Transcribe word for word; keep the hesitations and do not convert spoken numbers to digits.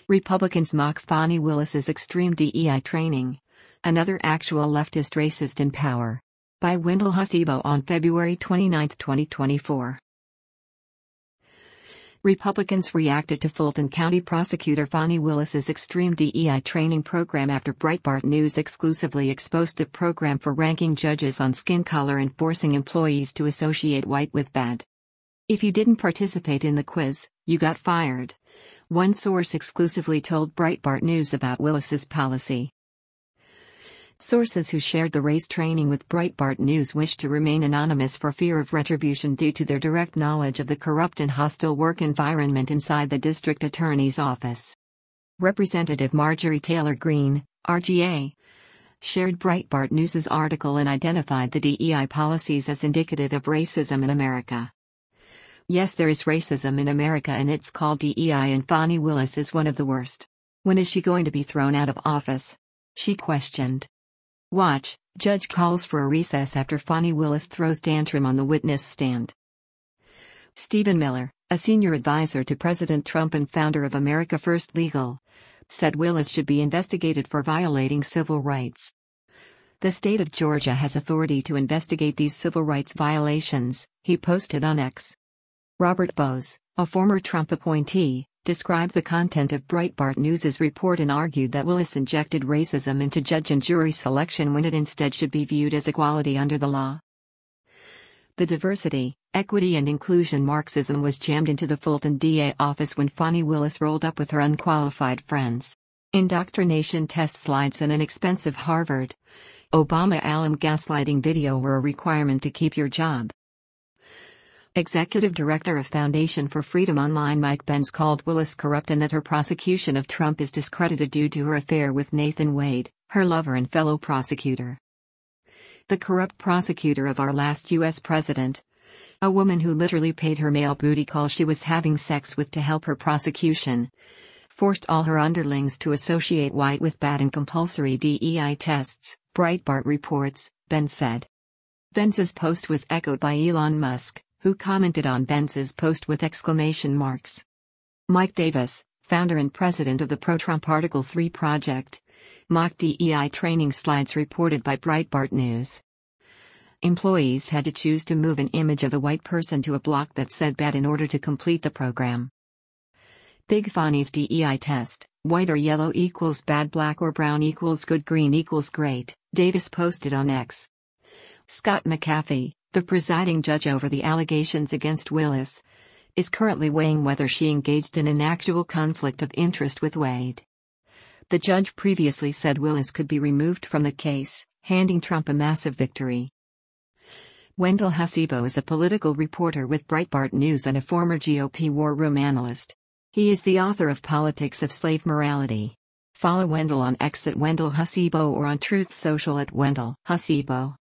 Republicans mock Fani Willis's extreme D E I training. Another actual leftist racist in power. By Wendell Hasibo on February twenty-ninth, twenty twenty-four. Republicans reacted to Fulton County Prosecutor Fani Willis's extreme D E I training program after Breitbart News exclusively exposed the program for ranking judges on skin color and forcing employees to associate white with bad. If you didn't participate in the quiz, you got fired. One source exclusively told Breitbart News about Willis's policy. Sources who shared the race training with Breitbart News wished to remain anonymous for fear of retribution due to their direct knowledge of the corrupt and hostile work environment inside the district attorney's office. Representative Marjorie Taylor Greene, R G A, shared Breitbart News's article and identified the D E I policies as indicative of racism in America. Yes, there is racism in America and it's called D E I, and Fani Willis is one of the worst. When is she going to be thrown out of office? She questioned. Watch, judge calls for a recess after Fani Willis throws tantrum on the witness stand. Stephen Miller, a senior advisor to President Trump and founder of America First Legal, said Willis should be investigated for violating civil rights. The state of Georgia has authority to investigate these civil rights violations, he posted on X. Robert Bose, a former Trump appointee, described the content of Breitbart News's report and argued that Willis injected racism into judge and jury selection when it instead should be viewed as equality under the law. The diversity, equity and inclusion Marxism was jammed into the Fulton D A office when Fani Willis rolled up with her unqualified friends. Indoctrination test slides and an expensive Harvard Obama alum gaslighting video were a requirement to keep your job. Executive Director of Foundation for Freedom Online Mike Benz called Willis corrupt and that her prosecution of Trump is discredited due to her affair with Nathan Wade, her lover and fellow prosecutor. The corrupt prosecutor of our last U S president, a woman who literally paid her male booty call she was having sex with to help her prosecution, forced all her underlings to associate white with bad and compulsory D E I tests, Breitbart reports, Benz said. Benz's post was echoed by Elon Musk, who commented on Benz's post with exclamation marks. Mike Davis, founder and president of the pro-Trump Article three Project, mocked D E I training slides reported by Breitbart News. Employees had to choose to move an image of a white person to a block that said bad in order to complete the program. Big Fani's D E I test, white or yellow equals bad, black or brown equals good, green equals great, Davis posted on X. Scott McAfee, the presiding judge over the allegations against Willis, is currently weighing whether she engaged in an actual conflict of interest with Wade. The judge previously said Willis could be removed from the case, handing Trump a massive victory. Wendell Hasibo is a political reporter with Breitbart News and a former G O P war room analyst. He is the author of Politics of Slave Morality. Follow Wendell on X at Wendell Hasibo or on Truth Social at Wendell Hasibo.